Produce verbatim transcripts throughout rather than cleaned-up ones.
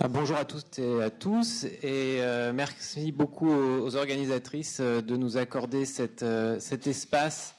Bonjour à toutes et à tous, et euh, merci beaucoup aux, aux organisatrices de nous accorder cette, euh, cet espace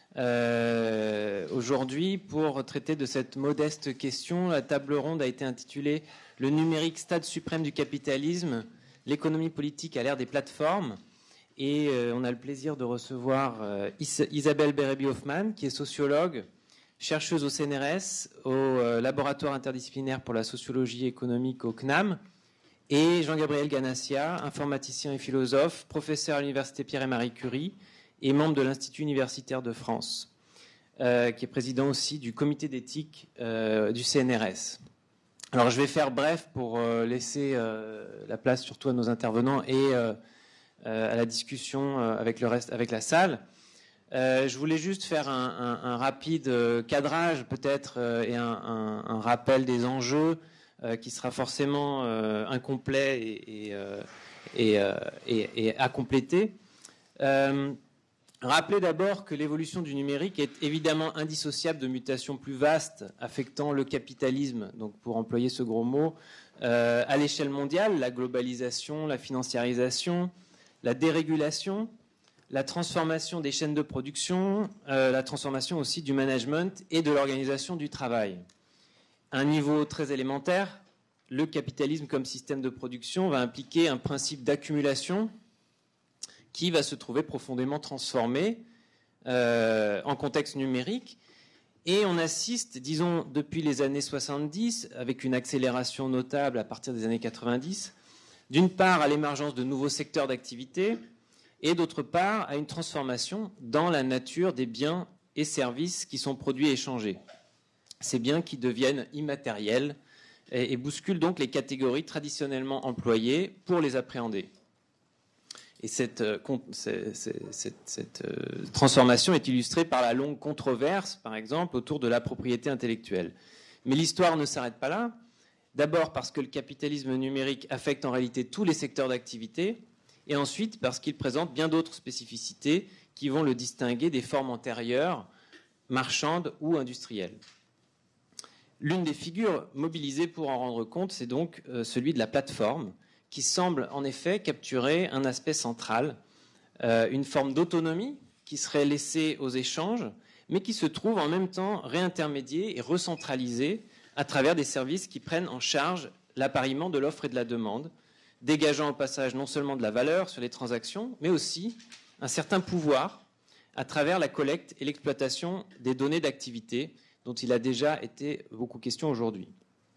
euh, aujourd'hui pour traiter de cette modeste question. La table ronde a été intitulée « Le numérique, stade suprême du capitalisme, l'économie politique à l'ère des plateformes ». Et euh, on a le plaisir de recevoir euh, Is- Isabelle Bérébi-Hoffmann, qui est sociologue, chercheuse au C N R S, au euh, laboratoire interdisciplinaire pour la sociologie économique au C N A M, et Jean-Gabriel Ganassia, informaticien et philosophe, professeur à l'université Pierre et Marie Curie et membre de l'Institut universitaire de France, euh, qui est président aussi du comité d'éthique euh, du C N R S. Alors je vais faire bref pour euh, laisser euh, la place surtout à nos intervenants et euh, euh, à la discussion euh, avec le reste, avec la salle. Euh, je voulais juste faire un, un, un rapide cadrage peut-être euh, et un, un, un rappel des enjeux euh, qui sera forcément euh, incomplet et, et, euh, et, euh, et, et à compléter. Euh, Rappelez d'abord que l'évolution du numérique est évidemment indissociable de mutations plus vastes affectant le capitalisme, donc pour employer ce gros mot, euh, à l'échelle mondiale, la globalisation, la financiarisation, la dérégulation, la transformation des chaînes de production, euh, la transformation aussi du management et de l'organisation du travail. À un niveau très élémentaire, le capitalisme comme système de production va impliquer un principe d'accumulation qui va se trouver profondément transformé euh, en contexte numérique. Et on assiste, disons, depuis les années soixante-dix, avec une accélération notable à partir des années quatre-vingt-dix, d'une part à l'émergence de nouveaux secteurs d'activité, et d'autre part à une transformation dans la nature des biens et services qui sont produits et échangés. Ces biens qui deviennent immatériels et, et bousculent donc les catégories traditionnellement employées pour les appréhender. Et cette, cette, cette, cette transformation est illustrée par la longue controverse, par exemple, autour de la propriété intellectuelle. Mais l'histoire ne s'arrête pas là. D'abord parce que le capitalisme numérique affecte en réalité tous les secteurs d'activité, et ensuite parce qu'il présente bien d'autres spécificités qui vont le distinguer des formes antérieures, marchandes ou industrielles. L'une des figures mobilisées pour en rendre compte, c'est donc euh, celui de la plateforme, qui semble en effet capturer un aspect central, euh, une forme d'autonomie qui serait laissée aux échanges, mais qui se trouve en même temps réintermédiée et recentralisée à travers des services qui prennent en charge l'appariement de l'offre et de la demande, dégageant au passage non seulement de la valeur sur les transactions, mais aussi un certain pouvoir à travers la collecte et l'exploitation des données d'activité dont il a déjà été beaucoup question aujourd'hui.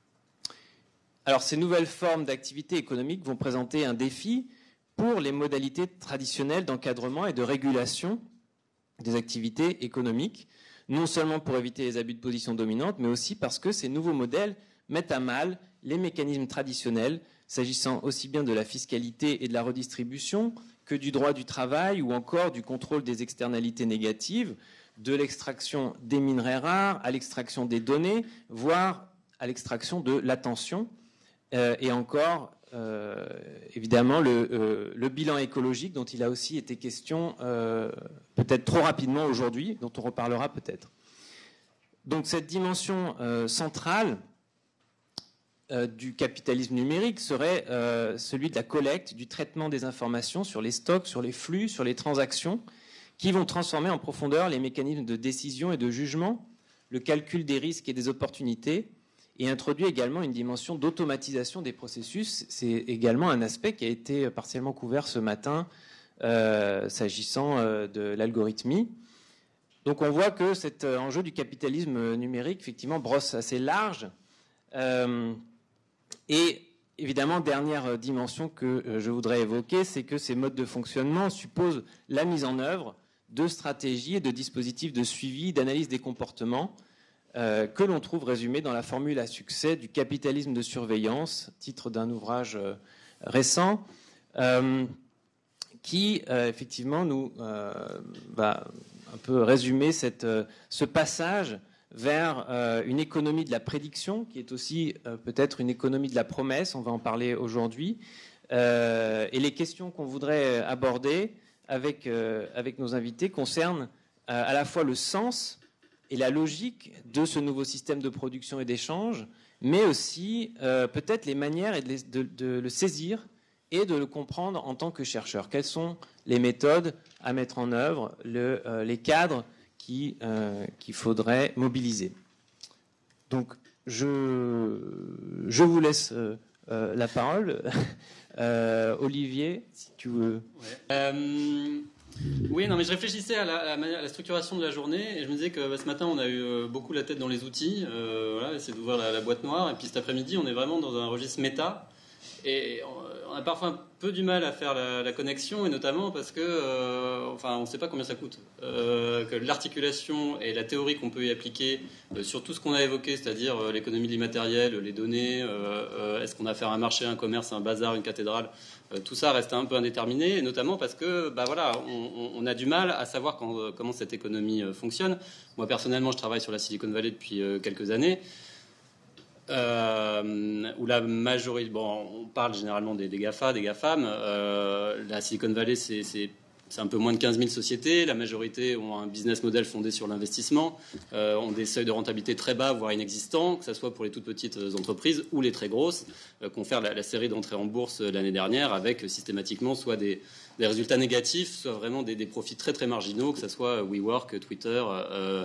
Alors, ces nouvelles formes d'activité économique vont présenter un défi pour les modalités traditionnelles d'encadrement et de régulation des activités économiques, non seulement pour éviter les abus de position dominante, mais aussi parce que ces nouveaux modèles mettent à mal les mécanismes traditionnels, s'agissant aussi bien de la fiscalité et de la redistribution que du droit du travail ou encore du contrôle des externalités négatives, de l'extraction des minerais rares à l'extraction des données, voire à l'extraction de l'attention, euh, et encore, euh, évidemment, le, euh, le bilan écologique dont il a aussi été question euh, peut-être trop rapidement aujourd'hui, dont on reparlera peut-être. Donc cette dimension euh, centrale Euh, du capitalisme numérique serait euh, celui de la collecte, du traitement des informations sur les stocks, sur les flux, sur les transactions, qui vont transformer en profondeur les mécanismes de décision et de jugement, le calcul des risques et des opportunités, et introduit également une dimension d'automatisation des processus. C'est également un aspect qui a été partiellement couvert ce matin, euh, s'agissant euh, de l'algorithmie. Donc on voit que cet enjeu du capitalisme numérique, effectivement, brosse assez large. Euh, Et évidemment, dernière dimension que je voudrais évoquer, c'est que ces modes de fonctionnement supposent la mise en œuvre de stratégies et de dispositifs de suivi, d'analyse des comportements euh, que l'on trouve résumés dans la formule à succès du capitalisme de surveillance, titre d'un ouvrage euh, récent, euh, qui euh, effectivement nous euh, va un peu résumer cette, euh, ce passage vers euh, une économie de la prédiction, qui est aussi euh, peut-être une économie de la promesse, on va en parler aujourd'hui. Euh, et les questions qu'on voudrait aborder avec, euh, avec nos invités concernent euh, à la fois le sens et la logique de ce nouveau système de production et d'échange, mais aussi euh, peut-être les manières et de, les, de, de le saisir et de le comprendre en tant que chercheur. Quelles sont les méthodes à mettre en œuvre, le, euh, les cadres qui, euh, qu'il faudrait mobiliser. Donc, je, je vous laisse euh, euh, la parole. euh, Olivier, si tu veux. Ouais. Euh, oui, non, mais je réfléchissais à la, à la, à la structuration de la journée et je me disais que bah, ce matin, on a eu euh, beaucoup la tête dans les outils, euh, voilà, essayer d'ouvrir la, la boîte noire, et puis cet après-midi, on est vraiment dans un registre méta. Et on a parfois un peu du mal à faire la, la connexion, et notamment parce que, euh, enfin, on ne sait pas combien ça coûte. Euh, que l'articulation et la théorie qu'on peut y appliquer euh, sur tout ce qu'on a évoqué, c'est-à-dire euh, l'économie de l'immatériel, les données, euh, euh, est-ce qu'on a affaire à un marché, un commerce, un bazar, une cathédrale, euh, tout ça reste un peu indéterminé, et notamment parce que, bah voilà, on, on a du mal à savoir quand, euh, comment cette économie euh, fonctionne. Moi, personnellement, je travaille sur la Silicon Valley depuis euh, quelques années. Euh, où la majorité, bon, on parle généralement des, des GAFA, des GAFAM. Euh, la Silicon Valley, c'est, c'est, c'est un peu moins de quinze mille sociétés. La majorité ont un business model fondé sur l'investissement, euh, ont des seuils de rentabilité très bas, voire inexistants, que ce soit pour les toutes petites entreprises ou les très grosses, euh, qui ont fait la, la série d'entrées en bourse l'année dernière avec systématiquement soit des, des résultats négatifs, soit vraiment des, des profits très très marginaux, que ce soit WeWork, Twitter. Euh,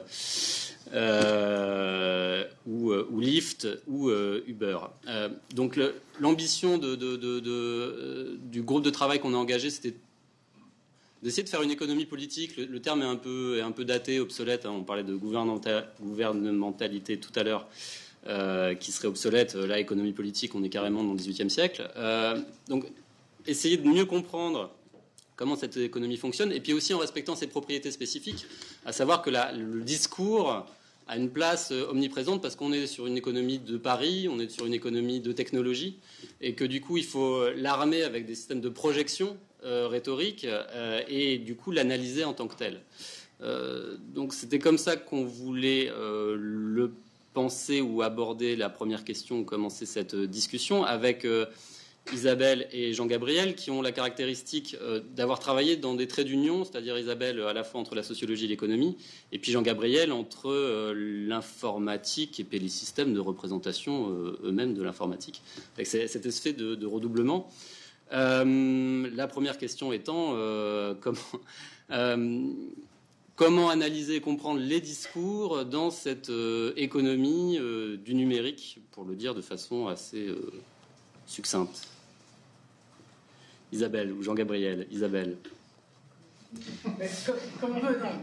Euh, ou, ou Lyft ou euh, Uber. Euh, donc le, l'ambition de, de, de, de, euh, du groupe de travail qu'on a engagé, c'était d'essayer de faire une économie politique. Le, le terme est un peu, est un peu daté, obsolète. Hein. On parlait de gouvernementalité tout à l'heure, euh, qui serait obsolète. Là, économie politique, on est carrément dans le dix-huitième siècle. Euh, donc essayer de mieux comprendre comment cette économie fonctionne, et puis aussi en respectant ses propriétés spécifiques, à savoir que la, le discours a une place omniprésente parce qu'on est sur une économie de paris, on est sur une économie de technologie, et que du coup il faut l'armer avec des systèmes de projection euh, rhétorique euh, et du coup l'analyser en tant que tel. Euh, donc c'était comme ça qu'on voulait euh, le penser ou aborder la première question, ou commencer cette discussion avec euh, Isabelle et Jean-Gabriel, qui ont la caractéristique euh, d'avoir travaillé dans des traits d'union, c'est-à-dire Isabelle à la fois entre la sociologie et l'économie, et puis Jean-Gabriel entre euh, l'informatique et puis les systèmes de représentation euh, eux-mêmes de l'informatique. Avec cet effet de, de redoublement. Euh, la première question étant euh, comment, euh, comment analyser et comprendre les discours dans cette euh, économie euh, du numérique, pour le dire de façon assez euh, succincte. Isabelle ou Jean-Gabriel. Isabelle. Comme on veut, non.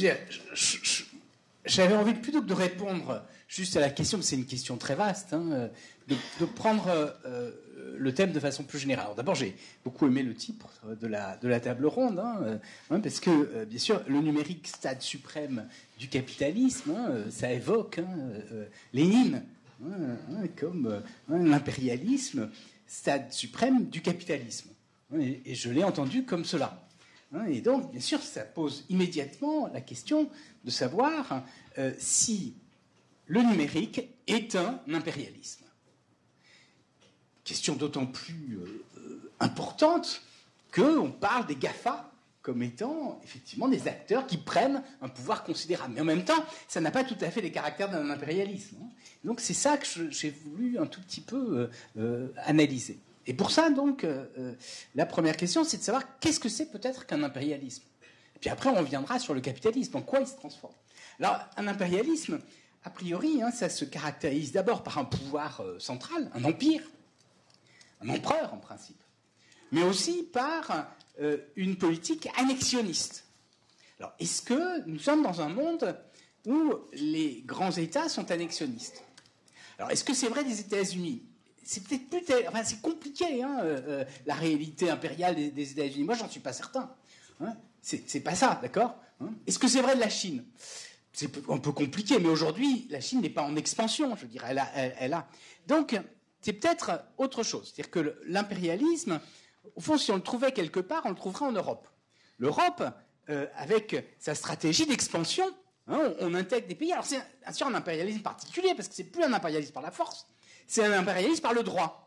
J'avais envie plutôt que de répondre juste à la question, c'est une question très vaste, hein, de, de prendre euh, le thème de façon plus générale. Alors d'abord, j'ai beaucoup aimé le titre de la, de la table ronde, hein, hein, parce que, euh, bien sûr, le numérique, stade suprême du capitalisme, hein, ça évoque hein, euh, Lénine, hein, hein, comme euh, hein, l'impérialisme, stade suprême du capitalisme. Et, et je l'ai entendu comme cela. Et donc, bien sûr, ça pose immédiatement la question de savoir euh, si le numérique est un impérialisme. Question d'autant plus euh, importante qu'on parle des GAFA comme étant effectivement des acteurs qui prennent un pouvoir considérable. Mais en même temps, ça n'a pas tout à fait les caractères d'un impérialisme. Donc c'est ça que je, j'ai voulu un tout petit peu euh, euh, analyser. Et pour ça, donc, euh, la première question, c'est de savoir qu'est-ce que c'est peut-être qu'un impérialisme. Et puis après, on reviendra sur le capitalisme, en quoi il se transforme. Alors, un impérialisme, a priori, hein, ça se caractérise d'abord par un pouvoir euh, central, un empire, un empereur en principe, mais aussi par euh, une politique annexionniste. Alors, est-ce que nous sommes dans un monde où les grands États sont annexionnistes ? Alors, est-ce que c'est vrai des États-Unis ? C'est peut-être plus, tel... enfin, c'est compliqué, hein, euh, la réalité impériale des, des États-Unis. Moi, j'en suis pas certain. Hein. C'est, c'est pas ça, d'accord hein. Est-ce que c'est vrai de la Chine ? C'est un peu compliqué, mais aujourd'hui, la Chine n'est pas en expansion, je dirais. Elle a, elle, elle a. Donc, c'est peut-être autre chose. C'est-à-dire que le, l'impérialisme, au fond, si on le trouvait quelque part, on le trouverait en Europe. L'Europe, euh, avec sa stratégie d'expansion, hein, on, on intègre des pays. Alors, c'est bien sûr un impérialisme particulier, parce que c'est plus un impérialisme par la force. C'est un impérialisme par le droit.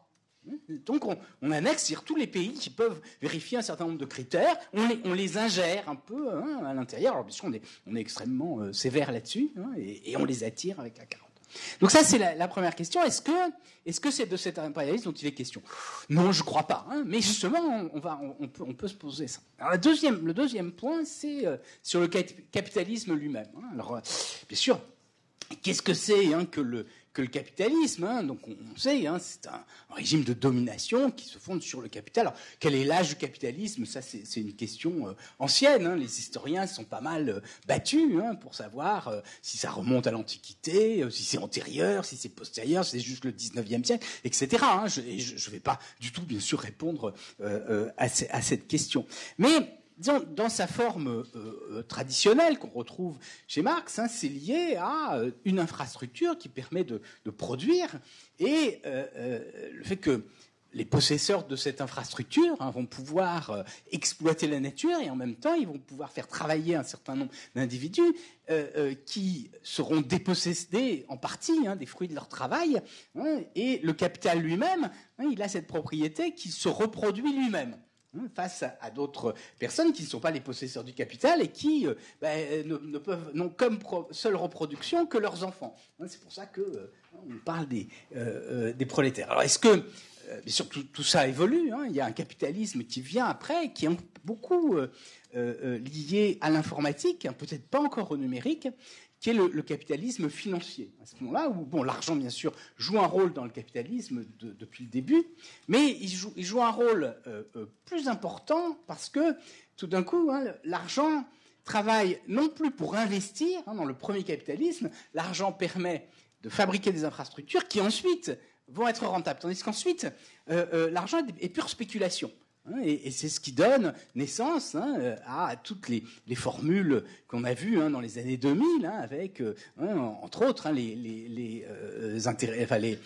Donc on, on annexe, c'est-à-dire tous les pays qui peuvent vérifier un certain nombre de critères, on les, on les ingère un peu hein, à l'intérieur. Alors bien sûr, on est, on est extrêmement euh, sévère là-dessus hein, et, et on les attire avec la carotte. Donc ça, c'est la, la première question. Est-ce que, est-ce que c'est de cet impérialisme dont il est question ? Non, je ne crois pas. Hein, mais justement, on, on, va, on, on, peut, on peut se poser ça. Alors, la deuxième, le deuxième point, c'est euh, sur le capitalisme lui-même. Hein. Alors, euh, bien sûr, qu'est-ce que c'est hein, que le que le capitalisme, hein, donc on, on sait, hein, c'est un, un régime de domination qui se fonde sur le capital. Alors, quel est l'âge du capitalisme ? Ça, c'est, c'est une question euh, ancienne. Hein. Les historiens sont pas mal euh, battus hein, pour savoir euh, si ça remonte à l'Antiquité, euh, si c'est antérieur, si c'est postérieur, si c'est juste le dix-neuvième siècle, et cetera. Hein. Je ne vais pas du tout, bien sûr, répondre euh, euh, à, ce, à cette question. Mais disons, dans sa forme euh, traditionnelle qu'on retrouve chez Marx, hein, c'est lié à euh, une infrastructure qui permet de, de produire et euh, euh, le fait que les possesseurs de cette infrastructure hein, vont pouvoir euh, exploiter la nature et en même temps ils vont pouvoir faire travailler un certain nombre d'individus euh, euh, qui seront dépossédés en partie hein, des fruits de leur travail hein, et le capital lui-même, hein, il a cette propriété qui se reproduit lui-même face à d'autres personnes qui ne sont pas les possesseurs du capital et qui euh, ben, ne, ne peuvent n'ont comme pro, seule reproduction que leurs enfants. C'est pour ça que euh, on parle des, euh, des prolétaires. Alors est-ce que euh, bien sûr tout, tout ça évolue hein, il y a un capitalisme qui vient après, qui est beaucoup euh, euh, lié à l'informatique, hein, peut-être pas encore au numérique, qui est le, le capitalisme financier. À ce moment-là, où bon, l'argent, bien sûr, joue un rôle dans le capitalisme de, depuis le début, mais il joue, il joue un rôle euh, euh, plus important parce que, tout d'un coup, hein, l'argent travaille non plus pour investir. Hein, dans le premier capitalisme, l'argent permet de fabriquer des infrastructures qui, ensuite, vont être rentables. Tandis qu'ensuite, euh, euh, l'argent est, est pure spéculation. Et, et c'est ce qui donne naissance hein, à toutes les, les formules qu'on a vues hein, dans les années deux mille, hein, avec, euh, hein, entre autres, hein, les, les, les, euh, intérêts, enfin, les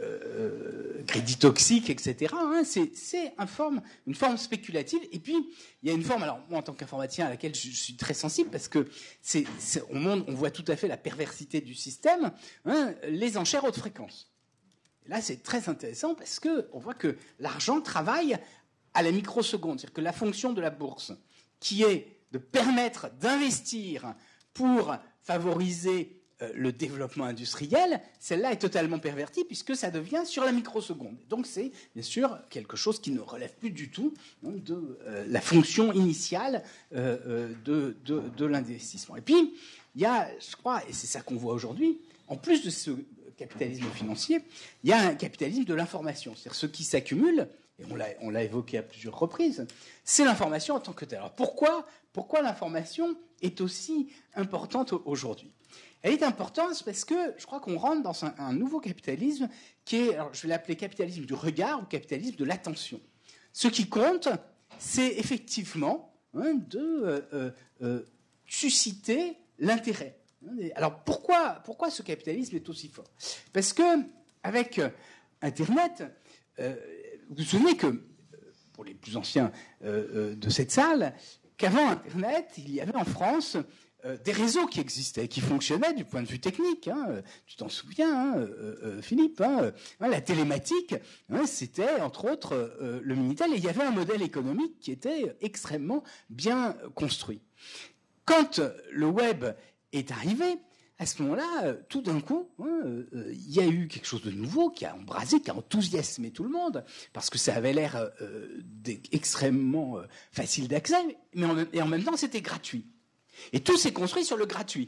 euh, crédits toxiques, et cetera. Hein, c'est c'est un forme, une forme spéculative. Et puis, il y a une forme, alors moi, en tant qu'informaticien, à laquelle je, je suis très sensible, parce que c'est, c'est, on, montre, on voit tout à fait la perversité du système, hein, les enchères haute fréquence. Et là, c'est très intéressant, parce qu'on voit que l'argent travaille à la microseconde, c'est-à-dire que la fonction de la bourse, qui est de permettre d'investir pour favoriser euh, le développement industriel, celle-là est totalement pervertie puisque ça devient sur la microseconde. Donc c'est bien sûr quelque chose qui ne relève plus du tout hein, de euh, la fonction initiale euh, de, de, de l'investissement. Et puis, il y a, je crois, et c'est ça qu'on voit aujourd'hui, en plus de ce capitalisme financier, il y a un capitalisme de l'information, c'est-à-dire ce qui s'accumule, et on l'a, on l'a évoqué à plusieurs reprises, c'est l'information en tant que telle. Alors pourquoi, pourquoi l'information est aussi importante aujourd'hui ? Elle est importante parce que je crois qu'on rentre dans un, un nouveau capitalisme qui est, alors je vais l'appeler capitalisme du regard ou capitalisme de l'attention. Ce qui compte, c'est effectivement hein, de euh, euh, susciter l'intérêt. Alors pourquoi, pourquoi ce capitalisme est aussi fort ? Parce que avec Internet, euh, vous vous souvenez que, pour les plus anciens euh, de cette salle, qu'avant Internet, il y avait en France euh, des réseaux qui existaient, qui fonctionnaient du point de vue technique. Hein. Tu t'en souviens, hein, euh, euh, Philippe hein, hein, la télématique, hein, c'était entre autres euh, le Minitel, et il y avait un modèle économique qui était extrêmement bien construit. Quand le web est arrivé, à ce moment-là, tout d'un coup, il hein, euh, y a eu quelque chose de nouveau qui a embrasé, qui a enthousiasmé tout le monde, parce que ça avait l'air euh, extrêmement euh, facile d'accès, mais en, et en même temps, c'était gratuit. Et tout s'est construit sur le gratuit.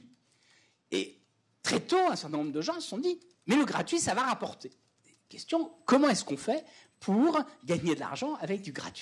Et très tôt, un certain nombre de gens se sont dit, mais le gratuit, ça va rapporter. Question, comment est-ce qu'on fait pour gagner de l'argent avec du gratuit ?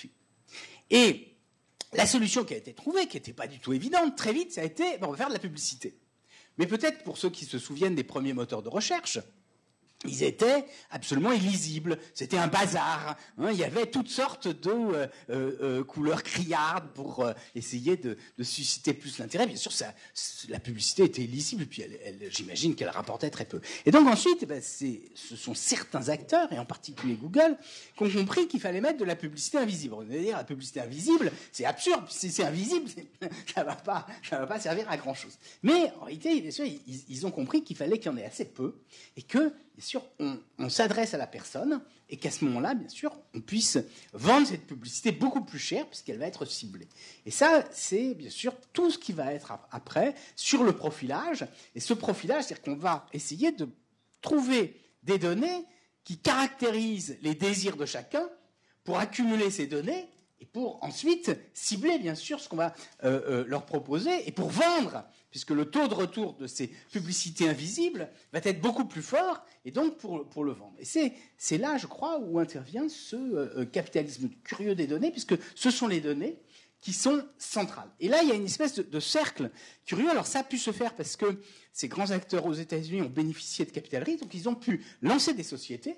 Et la solution qui a été trouvée, qui n'était pas du tout évidente, très vite, ça a été, ben, on va faire de la publicité. Mais peut-être pour ceux qui se souviennent des premiers moteurs de recherche, ils étaient absolument illisibles. C'était un bazar. Hein. Il y avait toutes sortes de euh, euh, couleurs criardes pour euh, essayer de, de susciter plus l'intérêt. Bien sûr, ça, la publicité était illisible, puis elle, elle, j'imagine qu'elle rapportait très peu. Et donc ensuite, eh ben, c'est, ce sont certains acteurs, et en particulier Google, qui ont compris qu'il fallait mettre de la publicité invisible. On va dire, la publicité invisible, c'est absurde. Si c'est invisible, c'est, ça ne va pas, ça va pas servir à grand-chose. Mais en réalité, bien sûr, ils, ils ont compris qu'il fallait qu'il y en ait assez peu, et que bien sûr, on, on s'adresse à la personne et qu'à ce moment-là, bien sûr, on puisse vendre cette publicité beaucoup plus cher puisqu'elle va être ciblée. Et ça, c'est bien sûr tout ce qui va être après sur le profilage. Et ce profilage, c'est-à-dire qu'on va essayer de trouver des données qui caractérisent les désirs de chacun pour accumuler ces données et pour ensuite cibler, bien sûr, ce qu'on va euh, euh, leur proposer et pour vendre, puisque le taux de retour de ces publicités invisibles va être beaucoup plus fort, et donc pour, pour le vendre. Et c'est, c'est là, je crois, où intervient ce euh, capitalisme curieux des données, puisque ce sont les données qui sont centrales. Et là, il y a une espèce de, de cercle curieux. Alors ça a pu se faire parce que ces grands acteurs aux États-Unis ont bénéficié de capital risque, donc ils ont pu lancer des sociétés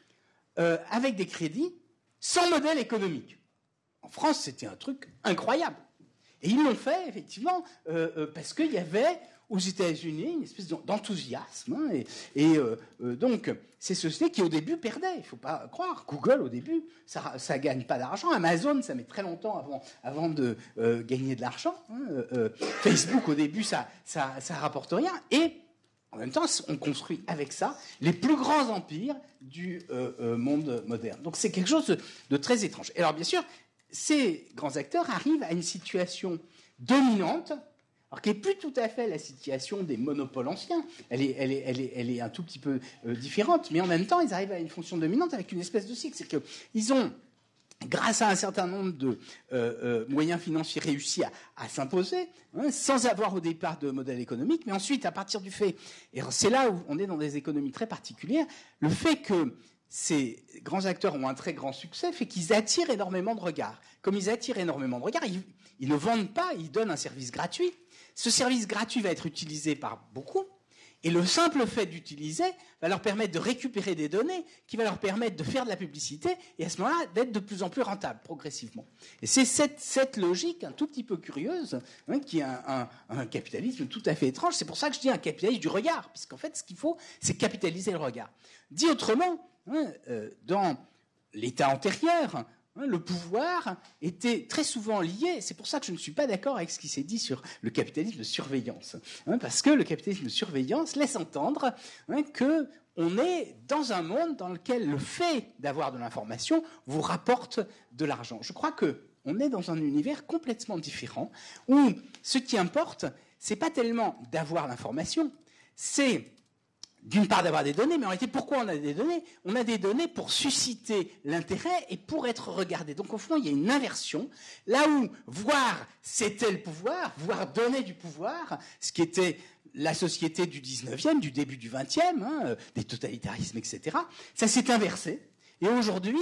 euh, avec des crédits sans modèle économique. En France, c'était un truc incroyable. Et ils l'ont fait, effectivement, euh, euh, parce qu'il y avait aux États-Unis une espèce d'enthousiasme. Hein, et et euh, euh, donc, ces sociétés qui, au début, perdaient. Il ne faut pas croire. Google, au début, ça ne gagne pas d'argent. Amazon, ça met très longtemps avant, avant de euh, gagner de l'argent. Hein. Euh, Facebook, au début, ça ne rapporte rien. Et en même temps, on construit avec ça les plus grands empires du euh, euh, monde moderne. Donc, c'est quelque chose de, de très étrange. Et alors, bien sûr, ces grands acteurs arrivent à une situation dominante, alors qui n'est plus tout à fait la situation des monopoles anciens. Elle est, elle est, elle est, elle est un tout petit peu euh, différente, mais en même temps, ils arrivent à une fonction dominante avec une espèce de cycle. C'est qu'ils ont, grâce à un certain nombre de euh, euh, moyens financiers, réussi à, à s'imposer, hein, sans avoir au départ de modèle économique, mais ensuite, à partir du fait, et c'est là où on est dans des économies très particulières, le fait que ces grands acteurs ont un très grand succès fait qu'ils attirent énormément de regards. Comme ils attirent énormément de regards, ils, ils ne vendent pas, ils donnent un service gratuit. Ce service gratuit va être utilisé par beaucoup, et le simple fait d'utiliser va leur permettre de récupérer des données qui va leur permettre de faire de la publicité et à ce moment-là d'être de plus en plus rentable progressivement. Et c'est cette, cette logique un tout petit peu curieuse, hein, qui est un, un, un capitalisme tout à fait étrange. C'est pour ça que je dis un capitalisme du regard, puisqu'en fait ce qu'il faut, c'est capitaliser le regard. Dit autrement, hein, euh, dans l'état antérieur, hein, le pouvoir était très souvent lié, c'est pour ça que je ne suis pas d'accord avec ce qui s'est dit sur le capitalisme de surveillance, hein, parce que le capitalisme de surveillance laisse entendre, hein, qu'on est dans un monde dans lequel le fait d'avoir de l'information vous rapporte de l'argent. Je crois qu'on est dans un univers complètement différent, où ce qui importe, c'est pas tellement d'avoir l'information, c'est d'une part d'avoir des données, mais en réalité, pourquoi on a des données ? On a des données pour susciter l'intérêt et pour être regardé. Donc au fond, il y a une inversion. Là où voir, c'était le pouvoir, voir donner du pouvoir, ce qui était la société du dix-neuvième, du début du vingtième, hein, des totalitarismes, et cetera, ça s'est inversé. Et aujourd'hui,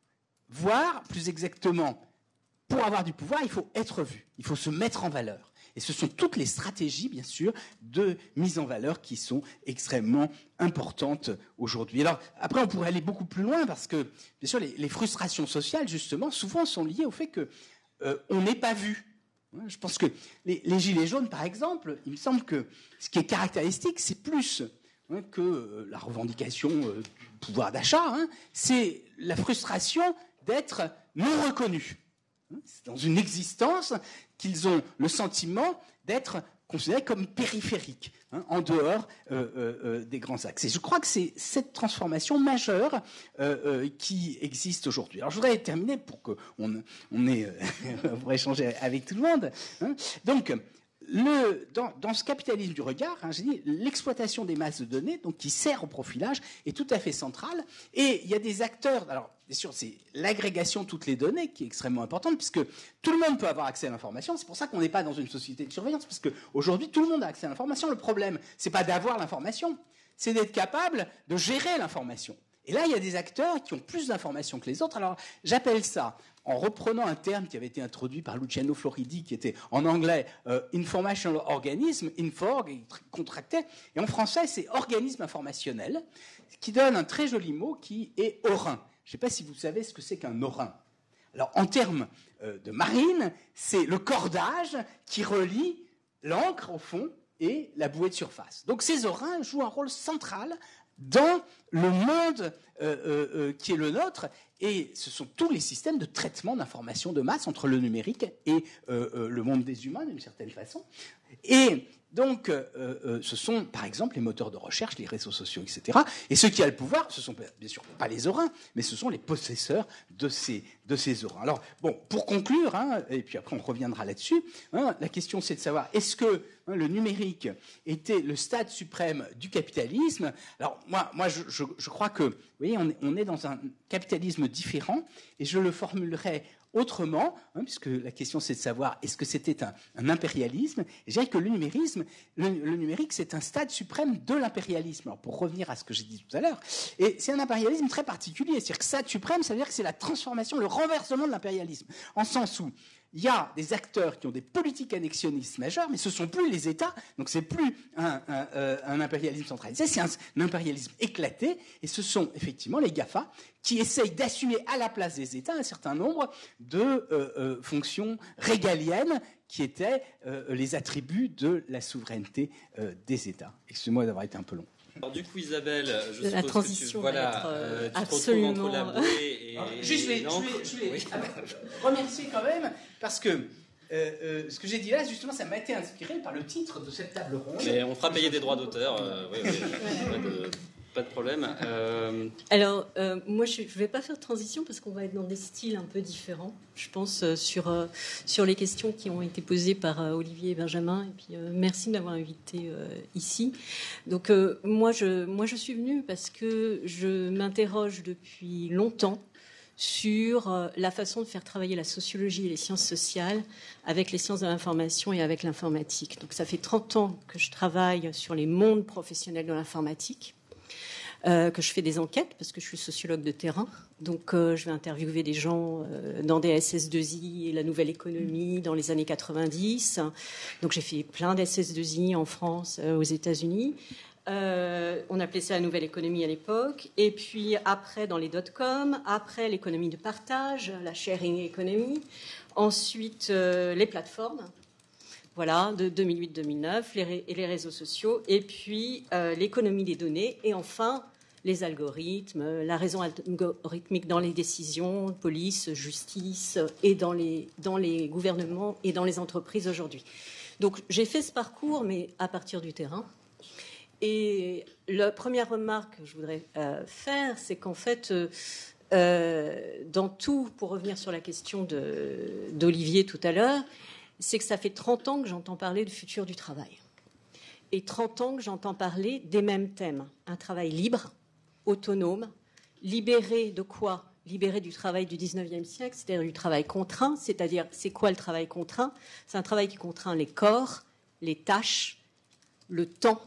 voir, plus exactement, pour avoir du pouvoir, il faut être vu, il faut se mettre en valeur. Et ce sont toutes les stratégies, bien sûr, de mise en valeur qui sont extrêmement importantes aujourd'hui. Alors, après, on pourrait aller beaucoup plus loin parce que, bien sûr, les, les frustrations sociales, justement, souvent sont liées au fait qu'on euh, n'est pas vu. Je pense que les, les gilets jaunes, par exemple, il me semble que ce qui est caractéristique, c'est plus hein, que euh, la revendication euh, du pouvoir d'achat, hein, c'est la frustration d'être non reconnu. C'est dans une existence qu'ils ont le sentiment d'être considérés comme périphériques, hein, en dehors euh, euh, des grands axes. Et je crois que c'est cette transformation majeure euh, euh, qui existe aujourd'hui. Alors je voudrais terminer pour qu'on on ait, euh, pour échanger avec tout le monde. Hein. Donc, le, dans, dans ce capitalisme du regard, hein, j'ai dit, l'exploitation des masses de données, donc qui sert au profilage, est tout à fait centrale. Et il y a des acteurs. Alors, bien sûr, c'est l'agrégation de toutes les données qui est extrêmement importante, puisque tout le monde peut avoir accès à l'information. C'est pour ça qu'on n'est pas dans une société de surveillance, parce qu'aujourd'hui, tout le monde a accès à l'information. Le problème, c'est pas d'avoir l'information, c'est d'être capable de gérer l'information. Et là, il y a des acteurs qui ont plus d'informations que les autres. Alors, j'appelle ça, en reprenant un terme qui avait été introduit par Luciano Floridi, qui était en anglais euh, Informational Organism, Inforg, contracté, et en français, c'est organisme informationnel, qui donne un très joli mot qui est orin. Je ne sais pas si vous savez ce que c'est qu'un orin. Alors, en termes euh, de marine, c'est le cordage qui relie l'ancre, au fond, et la bouée de surface. Donc, ces orins jouent un rôle central dans le monde euh, euh, qui est le nôtre, et ce sont tous les systèmes de traitement d'informations de masse entre le numérique et euh, euh, le monde des humains, d'une certaine façon. Et Donc, euh, euh, ce sont, par exemple, les moteurs de recherche, les réseaux sociaux, et cetera. Et ceux qui ont le pouvoir, ce sont bien sûr pas les orins, mais ce sont les possesseurs de ces, de ces orins. Alors, bon, pour conclure, hein, et puis après on reviendra là-dessus, hein, la question c'est de savoir, est-ce que hein, le numérique était le stade suprême du capitalisme? Alors, moi, moi je, je, je crois que, vous voyez, on est, on est dans un capitalisme différent, et je le formulerai autrement, hein, puisque la question c'est de savoir est-ce que c'était un, un impérialisme. Et je dirais que le numérisme, le, le numérique, c'est un stade suprême de l'impérialisme. Alors pour revenir à ce que j'ai dit tout à l'heure, et c'est un impérialisme très particulier. C'est-à-dire que stade suprême, ça veut dire que c'est la transformation, le renversement de l'impérialisme, en sens où il y a des acteurs qui ont des politiques annexionnistes majeures, mais ce ne sont plus les États, donc ce n'est plus un, un, un impérialisme centralisé, c'est un, un impérialisme éclaté, et ce sont effectivement les GAFA qui essayent d'assumer à la place des États un certain nombre de euh, euh, fonctions régaliennes qui étaient euh, les attributs de la souveraineté euh, des États. Excusez-moi d'avoir été un peu long. Alors du coup, Isabelle, je la suppose transition que tu, voilà, va être euh, euh, tu absolument... te retrouves entre la bouée et, Alors, juste, je et voulais, je voulais, je voulais oui. remercier quand même, parce que euh, euh, ce que j'ai dit là, justement, ça m'a été inspiré par le titre de cette table ronde. Mais on fera payer des droits d'auteur, euh, oui, oui, pas de, pas de problème. Euh... Alors, euh, moi, je ne vais pas faire de transition parce qu'on va être dans des styles un peu différents, je pense, euh, sur, euh, sur les questions qui ont été posées par euh, Olivier et Benjamin. Et puis, euh, merci de m'avoir invité euh, ici. Donc, euh, moi, je, moi, je suis venue parce que je m'interroge depuis longtemps sur euh, la façon de faire travailler la sociologie et les sciences sociales avec les sciences de l'information et avec l'informatique. Donc, ça fait trente ans que je travaille sur les mondes professionnels de l'informatique. Euh, que je fais des enquêtes parce que je suis sociologue de terrain. Donc, euh, je vais interviewer des gens euh, dans des S S deux I et la nouvelle économie dans les années quatre-vingt-dix. Donc, j'ai fait plein d'S S deux I en France, euh, aux États-Unis. Euh, on appelait ça la nouvelle économie à l'époque. Et puis, après, dans les dot-com, après, l'économie de partage, la sharing economy. Ensuite, euh, les plateformes. Voilà, de deux mille huit deux mille neuf, les ré- et les réseaux sociaux, et puis euh, l'économie des données, et enfin les algorithmes, la raison algorithmique dans les décisions, police, justice, et dans les, dans les gouvernements et dans les entreprises aujourd'hui. Donc j'ai fait ce parcours, mais à partir du terrain. Et la première remarque que je voudrais euh, faire, c'est qu'en fait, euh, euh, dans tout, pour revenir sur la question de, d'Olivier tout à l'heure, c'est que ça fait trente ans que j'entends parler du futur du travail. Et trente ans que j'entends parler des mêmes thèmes. Un travail libre, autonome, libéré de quoi? Libéré du travail du dix-neuvième siècle, c'est-à-dire du travail contraint. C'est-à-dire, c'est quoi le travail contraint? C'est un travail qui contraint les corps, les tâches, le temps,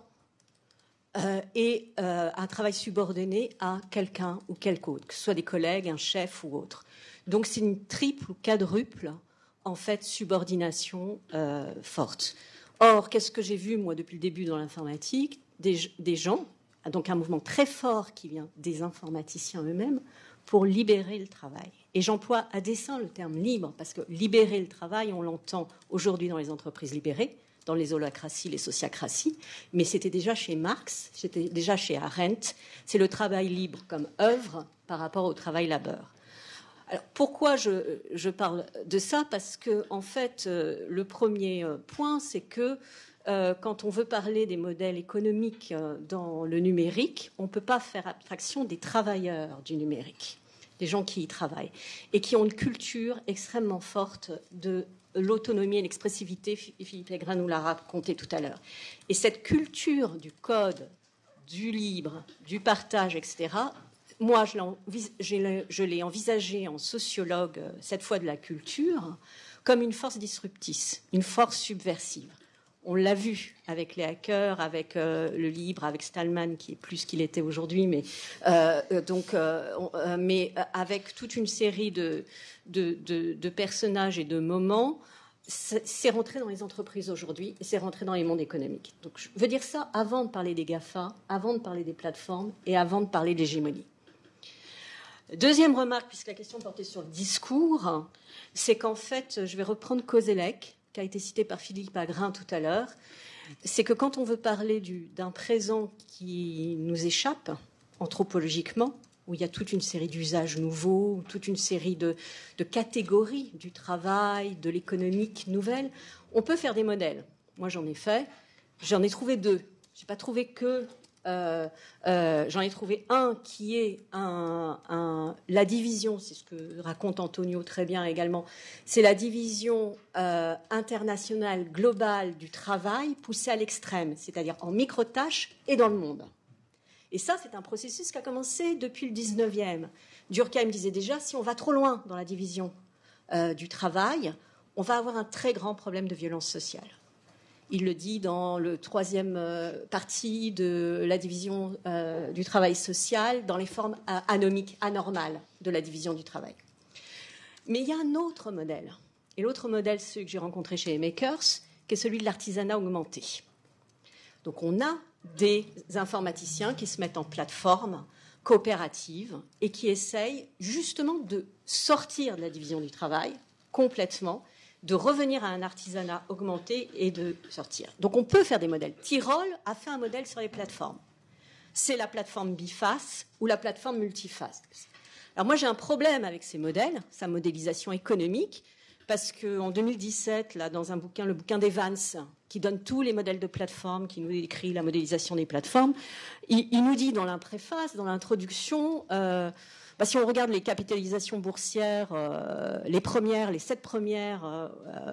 euh, et euh, un travail subordonné à quelqu'un ou quelque autre, que ce soit des collègues, un chef ou autre. Donc c'est une triple ou quadruple en fait, subordination euh, forte. Or, qu'est-ce que j'ai vu, moi, depuis le début dans l'informatique? Des, des gens, donc un mouvement très fort qui vient des informaticiens eux-mêmes, pour libérer le travail. Et j'emploie à dessein le terme libre, parce que libérer le travail, on l'entend aujourd'hui dans les entreprises libérées, dans les holacraties, les sociacraties, mais c'était déjà chez Marx, c'était déjà chez Arendt, c'est le travail libre comme œuvre par rapport au travail-labeur. Alors, pourquoi je, je parle de ça? Parce que, en fait, euh, le premier point, c'est que euh, quand on veut parler des modèles économiques euh, dans le numérique, on ne peut pas faire abstraction des travailleurs du numérique, des gens qui y travaillent, et qui ont une culture extrêmement forte de l'autonomie et l'expressivité. Philippe Legras nous l'a raconté tout à l'heure. Et cette culture du code, du libre, du partage, et cetera, moi, je l'ai envisagé en sociologue, cette fois de la culture, comme une force disruptrice, une force subversive. On l'a vu avec les hackers, avec euh, le libre, avec Stallman, qui est plus ce qu'il était aujourd'hui, mais, euh, donc, euh, on, euh, mais avec toute une série de, de, de, de personnages et de moments. C'est rentré dans les entreprises aujourd'hui et c'est rentré dans les mondes économiques. Donc, je veux dire ça avant de parler des GAFA, avant de parler des plateformes et avant de parler de l'hégémonie. Deuxième remarque, puisque la question portait sur le discours, c'est qu'en fait, je vais reprendre Koselleck, qui a été cité par Philippe Agrin tout à l'heure, c'est que quand on veut parler du, d'un présent qui nous échappe anthropologiquement, où il y a toute une série d'usages nouveaux, toute une série de, de catégories du travail, de l'économique nouvelle, on peut faire des modèles. Moi, j'en ai fait. j'en ai trouvé deux. Je n'ai pas trouvé que... Euh, euh, j'en ai trouvé un qui est un, un, la division, c'est ce que raconte Antonio très bien également, c'est la division euh, internationale globale du travail poussée à l'extrême, c'est-à-dire en micro-tâches et dans le monde. Et ça, c'est un processus qui a commencé depuis le dix-neuvième. Durkheim disait déjà, si on va trop loin dans la division euh, du travail, on va avoir un très grand problème de violence sociale. Il le dit dans le troisième euh, partie de la division euh, du travail social, dans les formes euh, anomiques, anormales de la division du travail. Mais il y a un autre modèle. Et l'autre modèle, c'est celui que j'ai rencontré chez les Makers, qui est celui de l'artisanat augmenté. Donc on a des informaticiens qui se mettent en plateforme coopérative et qui essayent justement de sortir de la division du travail complètement, de revenir à un artisanat augmenté et de sortir. Donc on peut faire des modèles. Tyrol a fait un modèle sur les plateformes. C'est la plateforme biface ou la plateforme multiface. Alors moi j'ai un problème avec ces modèles, sa modélisation économique, parce qu'en deux mille dix-sept, là, dans un bouquin, le bouquin d'Evans, qui donne tous les modèles de plateformes, qui nous décrit la modélisation des plateformes, il, il nous dit dans la préface, dans l'introduction, euh, bah, si on regarde les capitalisations boursières, euh, les premières, les sept premières euh,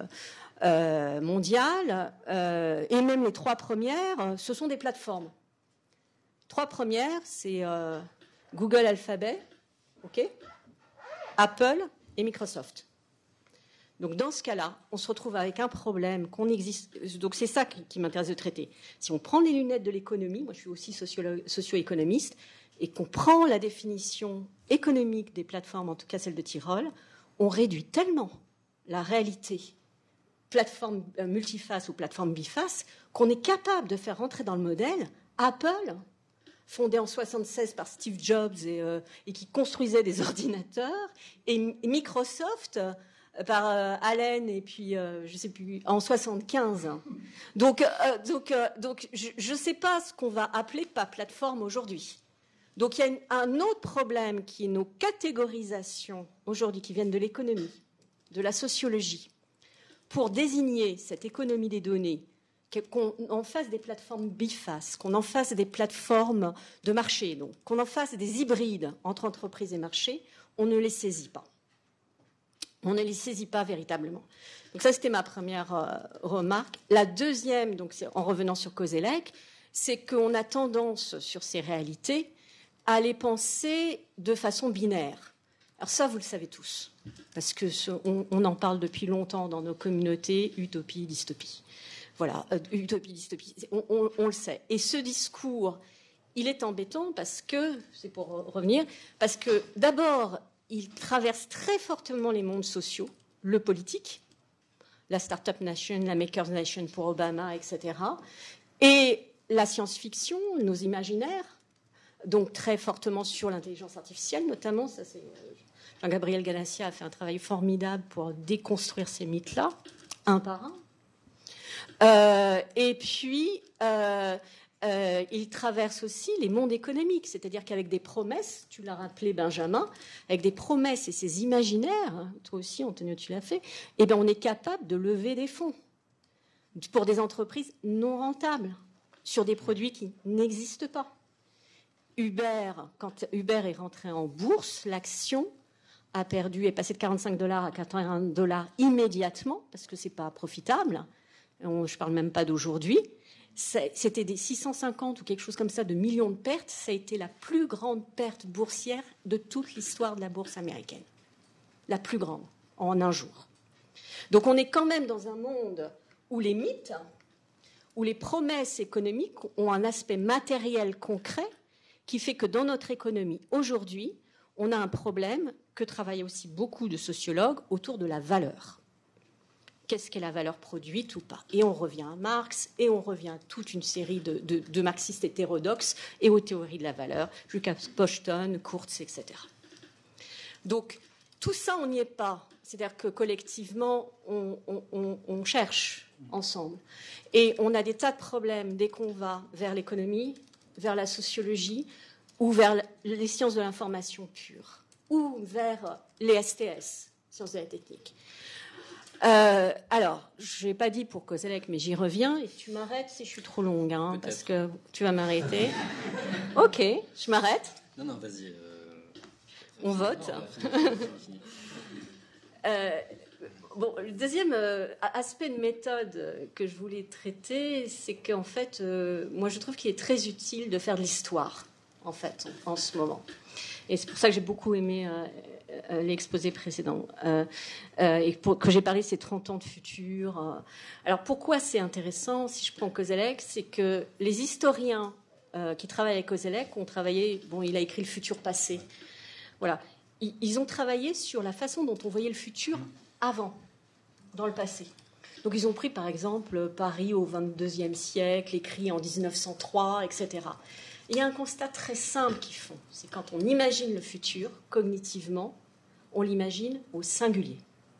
euh, mondiales, euh, et même les trois premières, ce sont des plateformes. Trois premières, c'est euh, Google Alphabet, okay, Apple et Microsoft. Donc dans ce cas-là, on se retrouve avec un problème qu'on existe. Donc c'est ça qui, qui m'intéresse de traiter. Si on prend les lunettes de l'économie, moi je suis aussi socio-économiste, et qu'on prend la définition économique des plateformes, en tout cas celle de Tyrol, on réduit tellement la réalité plateforme multiface ou plateforme biface qu'on est capable de faire rentrer dans le modèle Apple, fondé en soixante-seize par Steve Jobs et, euh, et qui construisait des ordinateurs, et Microsoft euh, par euh, Allen et puis euh, je sais plus en soixante-quinze. Donc euh, donc euh, donc je ne sais pas ce qu'on va appeler pas plateforme aujourd'hui. Donc il y a une, un autre problème qui est nos catégorisations aujourd'hui qui viennent de l'économie, de la sociologie, pour désigner cette économie des données, qu'on en fasse des plateformes bifaces, qu'on en fasse des plateformes de marché, donc qu'on en fasse des hybrides entre entreprises et marchés, on ne les saisit pas. On ne les saisit pas véritablement. Donc ça, c'était ma première euh, remarque. La deuxième, donc c'est en revenant sur Koselleck, c'est qu'on a tendance sur ces réalités à les penser de façon binaire. Alors ça, vous le savez tous, parce que ce, on, on en parle depuis longtemps dans nos communautés, utopie, dystopie. Voilà, euh, utopie, dystopie, on, on, on le sait. Et ce discours, il est embêtant parce que, c'est pour revenir, parce que d'abord, il traverse très fortement les mondes sociaux, le politique, la Startup Nation, la Makers Nation pour Obama, et cetera, et la science-fiction, nos imaginaires, donc très fortement sur l'intelligence artificielle, notamment. Ça, c'est, Jean-Gabriel Ganassia a fait un travail formidable pour déconstruire ces mythes-là, un par un. Euh, et puis, euh, euh, il traverse aussi les mondes économiques, c'est-à-dire qu'avec des promesses, tu l'as rappelé Benjamin, avec des promesses et ces imaginaires, hein, toi aussi Antonio tu l'as fait, eh bien, on est capable de lever des fonds pour des entreprises non rentables, sur des produits qui n'existent pas. Uber, quand Uber est rentré en bourse, l'action a perdu, est passée de quarante-cinq dollars à quatre-vingt-un dollars immédiatement, parce que ce n'est pas profitable. Je ne parle même pas d'aujourd'hui. C'était des six cent cinquante ou quelque chose comme ça de millions de pertes. Ça a été la plus grande perte boursière de toute l'histoire de la bourse américaine. La plus grande, en un jour. Donc on est quand même dans un monde où les mythes, où les promesses économiques ont un aspect matériel concret qui fait que dans notre économie, aujourd'hui, on a un problème que travaillent aussi beaucoup de sociologues autour de la valeur. Qu'est-ce qu'est la valeur produite ou pas? Et on revient à Marx, et on revient à toute une série de, de, de marxistes hétérodoxes et aux théories de la valeur, jusqu'à Poston, Kurtz, et cetera. Donc, tout ça, on n'y est pas. C'est-à-dire que collectivement, on, on, on, on cherche ensemble. Et on a des tas de problèmes dès qu'on va vers l'économie, vers la sociologie, ou vers les sciences de l'information pure, ou vers les S T S, sciences de la technique. Euh, alors, je n'ai pas dit pour Koselleck, mais j'y reviens. Et tu m'arrêtes si je suis trop longue, hein, parce que tu vas m'arrêter. Ok, je m'arrête. Non, non, vas-y. Euh... On vote. Non, fini, fini, fini. euh, bon, le deuxième euh, aspect de méthode que je voulais traiter, c'est qu'en fait, euh, moi, je trouve qu'il est très utile de faire de l'histoire, en fait, en, en ce moment. Et c'est pour ça que j'ai beaucoup aimé euh, euh, l'exposé précédent euh, euh, et pour, que j'ai parlé de ces trente ans de futur. Euh. Alors pourquoi c'est intéressant, si je prends Koselleck, c'est que les historiens euh, qui travaillent avec Koselleck ont travaillé, bon, il a écrit le futur passé. Voilà. Ils, ils ont travaillé sur la façon dont on voyait le futur avant, dans le passé. Donc ils ont pris par exemple Paris au vingt-deuxième siècle, écrit en dix-neuf cent trois, et cetera. Il y a un constat très simple qu'ils font, c'est quand on imagine le futur, cognitivement, on l'imagine au singulier.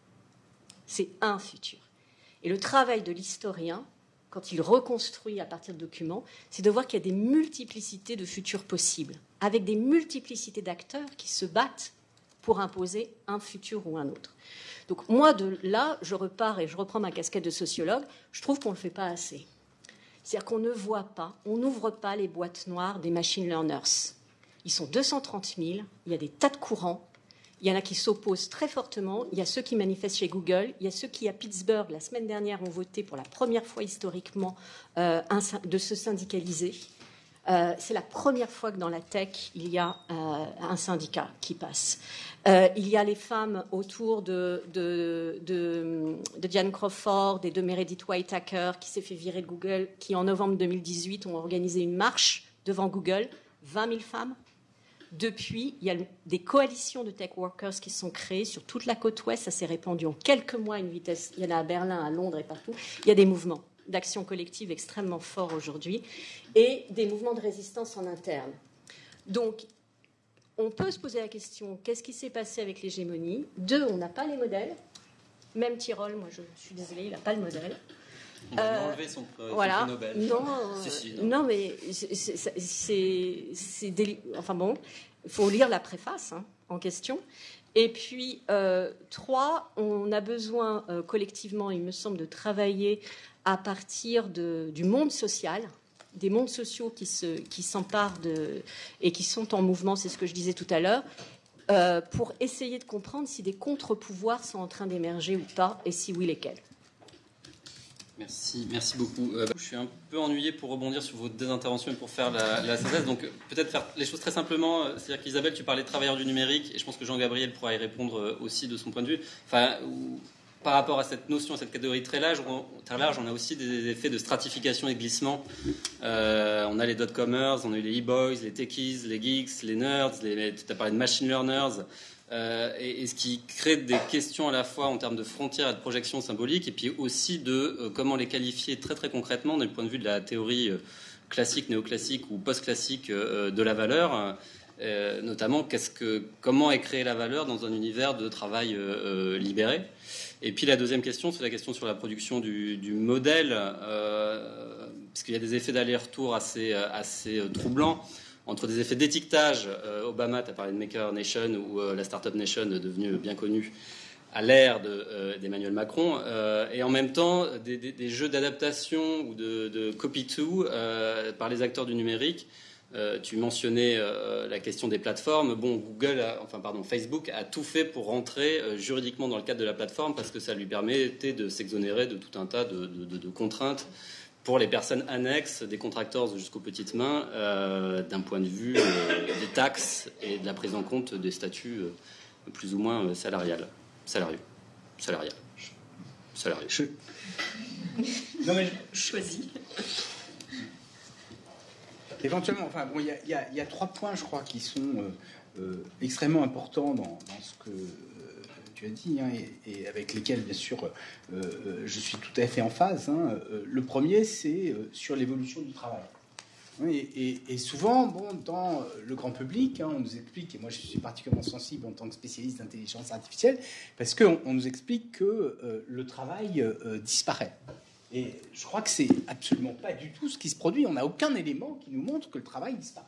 C'est un futur. Et le travail de l'historien, quand il reconstruit à partir de documents, c'est de voir qu'il y a des multiplicités de futurs possibles, avec des multiplicités d'acteurs qui se battent pour imposer un futur ou un autre. Donc moi, de là, je repars et je reprends ma casquette de sociologue, je trouve qu'on ne le fait pas assez. C'est-à-dire qu'on ne voit pas, on n'ouvre pas les boîtes noires des machine learners. Ils sont deux cent trente mille, il y a des tas de courants, il y en a qui s'opposent très fortement, il y a ceux qui manifestent chez Google, il y a ceux qui, à Pittsburgh, la semaine dernière, ont voté pour la première fois historiquement euh, un, de se syndicaliser. Euh, c'est la première fois que dans la tech, il y a euh, un syndicat qui passe. Euh, il y a les femmes autour de, de, de, de Diane Crawford et de Meredith Whitaker qui s'est fait virer de Google, qui en novembre deux mille dix-huit ont organisé une marche devant Google, vingt mille femmes. Depuis, il y a des coalitions de tech workers qui sont créées sur toute la côte ouest. Ça s'est répandu en quelques mois à une vitesse. Il y en a à Berlin, à Londres et partout. Il y a des mouvements d'action collective extrêmement forts aujourd'hui et des mouvements de résistance en interne. Donc, on peut se poser la question, qu'est-ce qui s'est passé avec l'hégémonie ? Deux, on n'a pas les modèles. Même Tirole, moi je suis désolée, il n'a pas le modèle. On va euh, enlever son, euh, voilà. son prix Nobel. Non, euh, si, si, non. non, mais c'est délicat. Enfin bon, il faut lire la préface hein, en question. Et puis, euh, trois, on a besoin euh, collectivement, il me semble, de travailler à partir de, du monde social, des mondes sociaux qui, se, qui s'emparent de, et qui sont en mouvement, c'est ce que je disais tout à l'heure, euh, pour essayer de comprendre si des contre-pouvoirs sont en train d'émerger ou pas, et si oui, lesquels. Merci, merci beaucoup. Euh, je suis un peu ennuyé pour rebondir sur vos deux interventions et pour faire la, la synthèse. Donc peut-être faire les choses très simplement. C'est-à-dire qu'Isabelle, tu parlais de travailleurs du numérique, et je pense que Jean-Gabriel pourra y répondre aussi de son point de vue. Enfin, où, par rapport à cette notion, à cette catégorie très large, on, très large, on a aussi des effets de stratification et de glissement. Euh, on a les dot-comers, on a eu les e-boys, les techies, les geeks, les nerds, les, tu as parlé de machine learners. Euh, et, et ce qui crée des questions à la fois en termes de frontières et de projections symboliques, et puis aussi de euh, comment les qualifier très très concrètement du point de vue de la théorie euh, classique, néoclassique ou post-classique euh, de la valeur, euh, notamment qu'est-ce que, comment est créée la valeur dans un univers de travail euh, libéré. Et puis la deuxième question, c'est la question sur la production du, du modèle, euh, parce qu'il y a des effets d'aller-retour assez, assez troublants. Entre des effets d'étiquetage, euh, Obama, tu as parlé de Maker Nation ou euh, la Startup Nation devenue bien connue à l'ère de, euh, d'Emmanuel Macron, euh, et en même temps des, des, des jeux d'adaptation ou de, de copy-to euh, par les acteurs du numérique. Euh, tu mentionnais euh, la question des plateformes. Bon, Google, a, enfin pardon, Facebook a tout fait pour rentrer euh, juridiquement dans le cadre de la plateforme parce que ça lui permettait de s'exonérer de tout un tas de, de, de, de contraintes pour les personnes annexes, des contractors jusqu'aux petites mains, euh, d'un point de vue euh, des taxes et de la prise en compte des statuts euh, plus ou moins euh, salariales. Salarieux. Salarial. Salarieux. Je... Non, mais je... Choisis. Éventuellement, enfin, bon, il y, y, y a trois points, je crois, qui sont euh, euh, extrêmement importants dans, dans ce que euh, tu as dit, hein, et, et avec lesquels, bien sûr, euh, euh, je suis tout à fait en phase. Hein. Euh, le premier, c'est euh, sur l'évolution du travail. Et, et, et souvent, bon, dans le grand public, hein, on nous explique, et moi je suis particulièrement sensible en tant que spécialiste d'intelligence artificielle, parce qu'on on nous explique que euh, le travail euh, disparaît. Et je crois que c'est absolument pas du tout ce qui se produit. On n'a aucun élément qui nous montre que le travail disparaît.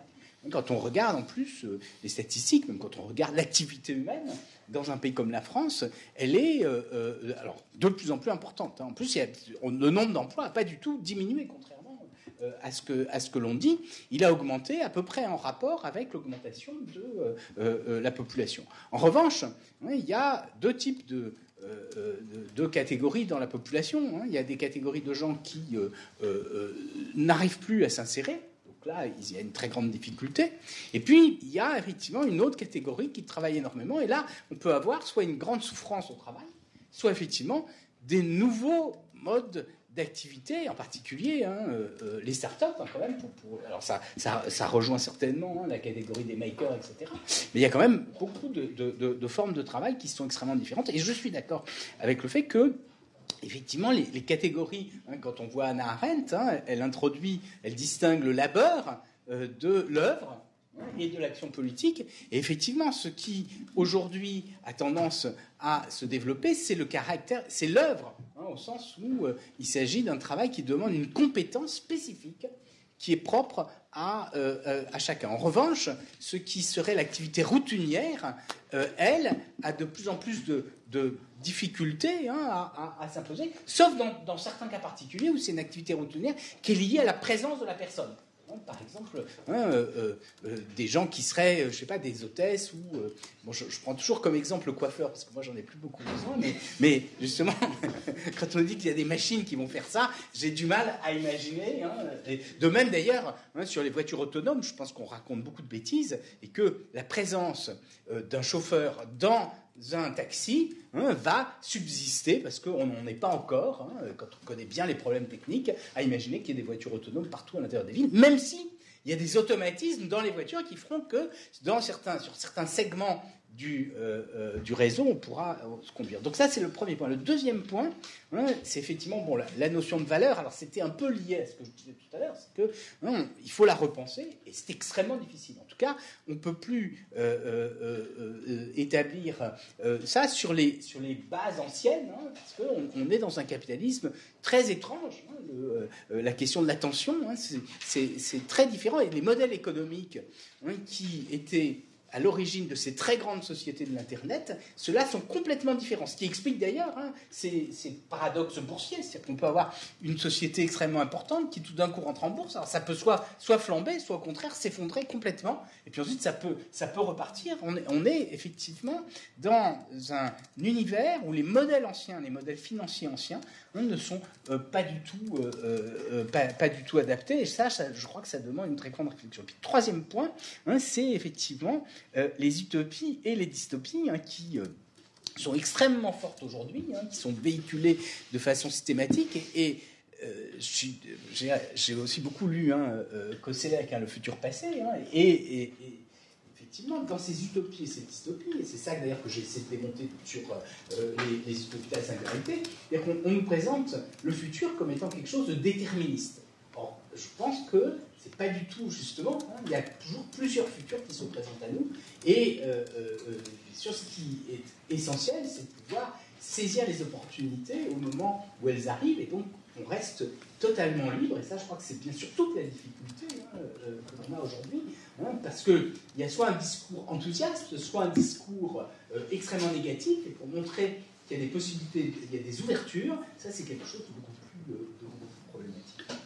Quand on regarde en plus euh, les statistiques, même quand on regarde l'activité humaine dans un pays comme la France, elle est euh, euh, alors, de plus en plus importante. Hein. En plus, il y a, le nombre d'emplois n'a pas du tout diminué, contrairement euh, à ce que, à ce que l'on dit. Il a augmenté à peu près en rapport avec l'augmentation de euh, euh, la population. En revanche, hein, il y a deux types de... Euh, de, de catégories dans la population. Hein. Il y a des catégories de gens qui euh, euh, n'arrivent plus à s'insérer. Donc là, il y a une très grande difficulté. Et puis, il y a effectivement une autre catégorie qui travaille énormément. Et là, on peut avoir soit une grande souffrance au travail, soit effectivement des nouveaux modes d'activité, en particulier hein, euh, les startups, hein, quand même. Pour, pour, alors ça, ça, ça rejoint certainement hein, la catégorie des makers, et cetera. Mais il y a quand même beaucoup de, de, de, de formes de travail qui sont extrêmement différentes. Et je suis d'accord avec le fait que, effectivement, les, les catégories, hein, quand on voit Hannah Arendt, hein, elle introduit, elle distingue le labeur euh, de l'œuvre et de l'action politique. Et effectivement, ce qui aujourd'hui a tendance à se développer, c'est le caractère, c'est l'œuvre, hein, au sens où euh, il s'agit d'un travail qui demande une compétence spécifique qui est propre à, euh, à chacun. En revanche, ce qui serait l'activité routinière, euh, elle, a de plus en plus de, de difficultés hein, à, à, à s'imposer, sauf dans, dans certains cas particuliers où c'est une activité routinière qui est liée à la présence de la personne. Par exemple, hein, euh, euh, des gens qui seraient, je ne sais pas, des hôtesses ou... Euh, bon, je, je prends toujours comme exemple le coiffeur, parce que moi, j'en ai plus beaucoup besoin, mais, mais justement, quand on dit qu'il y a des machines qui vont faire ça, j'ai du mal à imaginer. Hein, et de même, d'ailleurs, hein, sur les voitures autonomes, je pense qu'on raconte beaucoup de bêtises, et que la présence euh, d'un chauffeur dans un taxi hein, va subsister, parce qu'on n'en est pas encore, hein, quand on connaît bien les problèmes techniques, à imaginer qu'il y ait des voitures autonomes partout à l'intérieur des villes, même si il y a des automatismes dans les voitures qui feront que dans certains, sur certains segments du, euh, euh, du réseau, on pourra euh, se conduire. Donc ça, c'est le premier point. Le deuxième point, hein, c'est effectivement bon, la, la notion de valeur. Alors c'était un peu lié à ce que je disais tout à l'heure, c'est que hein, il faut la repenser, et c'est extrêmement difficile. En tout cas, on ne peut plus euh, euh, euh, établir euh, ça sur les, sur les bases anciennes, hein, parce qu'on on est dans un capitalisme très étrange. Hein, le, euh, la question de l'attention, hein, c'est, c'est, c'est très différent. Et les modèles économiques hein, qui étaient à l'origine de ces très grandes sociétés de l'Internet, ceux-là sont complètement différents. Ce qui explique d'ailleurs hein, ces, ces paradoxes boursiers. C'est-à-dire qu'on peut avoir une société extrêmement importante qui tout d'un coup rentre en bourse. Alors ça peut soit, soit flamber, soit au contraire s'effondrer complètement. Et puis ensuite, ça peut, ça peut repartir. On est, on est effectivement dans un univers où les modèles anciens, les modèles financiers anciens, hein, ne sont euh, pas, du tout, euh, euh, pas, pas du tout adaptés. Et ça, ça, je crois que ça demande une très grande réflexion. Puis troisième point, hein, c'est effectivement Euh, les utopies et les dystopies hein, qui euh, sont extrêmement fortes aujourd'hui, hein, qui sont véhiculées de façon systématique. Et, et euh, j'ai, j'ai aussi beaucoup lu hein, euh, Koselleck, hein, Le futur passé. Hein, et, et, et effectivement, dans ces utopies et ces dystopies, et c'est ça d'ailleurs que j'ai essayé de démonter sur euh, les, les utopies de la singularité, c'est-à-dire qu'on on nous présente le futur comme étant quelque chose de déterministe. Or, je pense que c'est pas du tout, justement, hein, il y a toujours plusieurs futurs qui sont présents à nous, et euh, euh, sur ce qui est essentiel, c'est de pouvoir saisir les opportunités au moment où elles arrivent, et donc on reste totalement libre, et ça je crois que c'est bien sûr toute la difficulté hein, euh, que l'on a aujourd'hui, hein, parce qu'il y a soit un discours enthousiaste, soit un discours euh, extrêmement négatif, et pour montrer qu'il y a des possibilités, il y a des ouvertures, ça c'est quelque chose de beaucoup plus, de, de beaucoup plus problématique.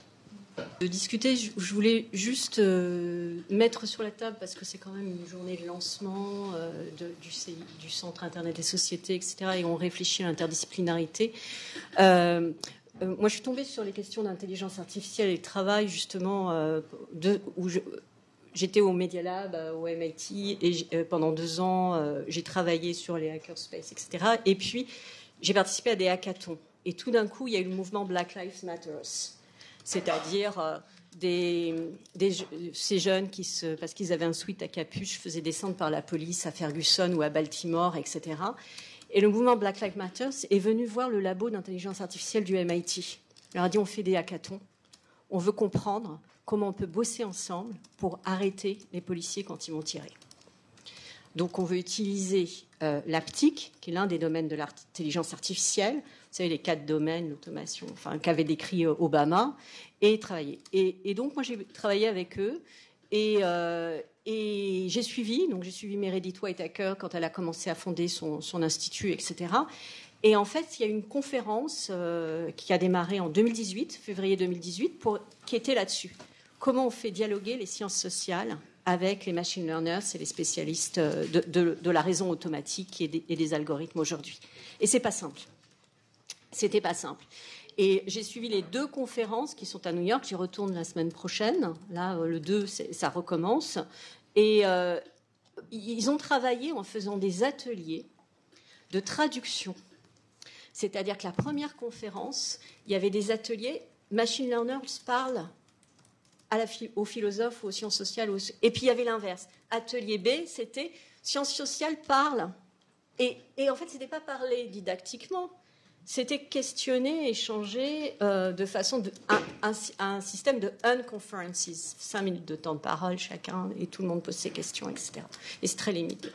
De discuter, je voulais juste euh, mettre sur la table, parce que c'est quand même une journée de lancement euh, de, du, C I, du Centre Internet des Sociétés, et cetera, et on réfléchit à l'interdisciplinarité. Euh, euh, moi, je suis tombée sur les questions d'intelligence artificielle et de travail, justement, euh, de, où je, j'étais au Media Lab, euh, au M I T, et euh, pendant deux ans, euh, j'ai travaillé sur les hackerspace, et cetera. Et puis, j'ai participé à des hackathons. Et tout d'un coup, il y a eu le mouvement Black Lives Matter. C'est-à-dire euh, des, des, ces jeunes qui, se, parce qu'ils avaient un sweat à capuche, faisaient descendre par la police à Ferguson ou à Baltimore, et cetera. Et le mouvement Black Lives Matter est venu voir le labo d'intelligence artificielle du M I T. Il leur a dit, on fait des hackathons, on veut comprendre comment on peut bosser ensemble pour arrêter les policiers quand ils vont tirer. Donc on veut utiliser euh, l'haptique, qui est l'un des domaines de l'intelligence artificielle, vous savez, les quatre domaines, l'automation, enfin, qu'avait décrit Obama, et travailler. Et, et donc, moi, j'ai travaillé avec eux, Et, euh, et j'ai suivi, donc j'ai suivi Meredith Whitaker quand elle a commencé à fonder son, son institut, et cetera. Et en fait, il y a une conférence euh, qui a démarré en deux mille dix-huit, février deux mille dix-huit, pour, qui était là-dessus. Comment on fait dialoguer les sciences sociales avec les machine learners et les spécialistes de, de, de la raison automatique et des, et des algorithmes aujourd'hui. Et c'est pas simple. C'était pas simple. Et j'ai suivi les deux conférences qui sont à New York. J'y retourne la semaine prochaine. Là, le deux, ça recommence. Et euh, ils ont travaillé en faisant des ateliers de traduction. C'est-à-dire que la première conférence, il y avait des ateliers. Machine learners parlent à la, aux philosophes ou aux sciences sociales. Aux... Et puis il y avait l'inverse. Atelier B, c'était sciences sociales parlent. Et, et en fait, ce n'était pas parler didactiquement. C'était questionner, échanger euh, de façon de un, un, un système de unconferences, cinq minutes de temps de parole chacun, et tout le monde pose ses questions, et cetera. Et c'est très limité.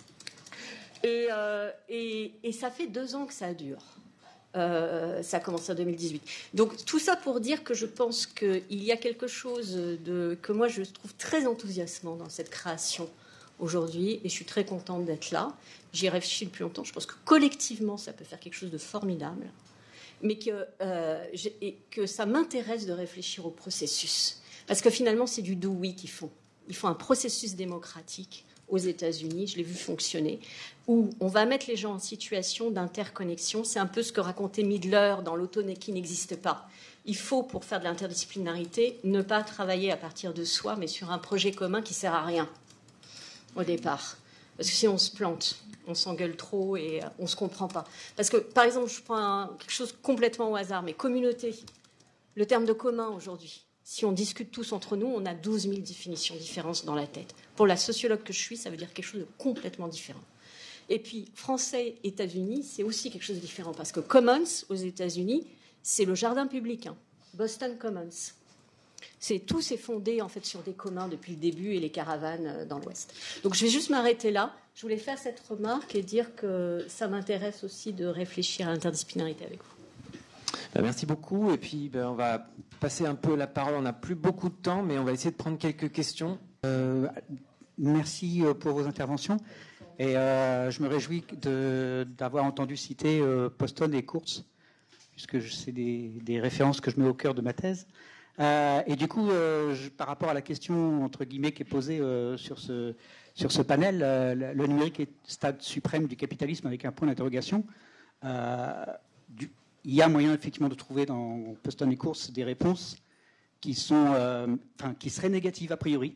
Et, euh, et, et ça fait deux ans que ça dure. Euh, ça a commencé en deux mille dix-huit. Donc tout ça pour dire que je pense qu'il y a quelque chose de, que moi je trouve très enthousiasmant dans cette création aujourd'hui, et je suis très contente d'être là. J'y ai réfléchi depuis longtemps. Je pense que collectivement, ça peut faire quelque chose de formidable, mais que, euh, et que ça m'intéresse de réfléchir au processus. Parce que finalement, c'est du do-we qu'ils font. Ils font un processus démocratique aux États-Unis, je l'ai vu fonctionner, où on va mettre les gens en situation d'interconnexion. C'est un peu ce que racontait Midler dans l'autonomie qui n'existe pas. Il faut, pour faire de l'interdisciplinarité, ne pas travailler à partir de soi, mais sur un projet commun qui ne sert à rien au départ. Parce que si on se plante, on s'engueule trop et on ne se comprend pas. Parce que, par exemple, je prends un, quelque chose complètement au hasard, mais communauté, le terme de commun aujourd'hui, si on discute tous entre nous, on a douze mille définitions différentes dans la tête. Pour la sociologue que je suis, ça veut dire quelque chose de complètement différent. Et puis, français, États-Unis, c'est aussi quelque chose de différent. Parce que Commons, aux États-Unis, c'est le jardin public, hein. Boston Commons. C'est, tout s'est fondé en fait sur des communs depuis le début et les caravanes dans l'Ouest. Donc je vais juste m'arrêter là. Je voulais faire cette remarque et dire que ça m'intéresse aussi de réfléchir à l'interdisciplinarité avec vous. Ben, merci beaucoup. Et puis ben, on va passer un peu la parole. On n'a plus beaucoup de temps, mais on va essayer de prendre quelques questions. Euh, merci pour vos interventions. Et euh, je me réjouis de, d'avoir entendu citer euh, Poston et Kurtz, puisque c'est des, des références que je mets au cœur de ma thèse. Euh, et du coup, euh, je, par rapport à la question entre guillemets qui est posée euh, sur ce sur ce panel, euh, le numérique est stade suprême du capitalisme avec un point d'interrogation. Euh, du, il y a moyen effectivement de trouver dans Poston et Kurtz des réponses qui sont, euh, enfin, qui seraient négatives a priori,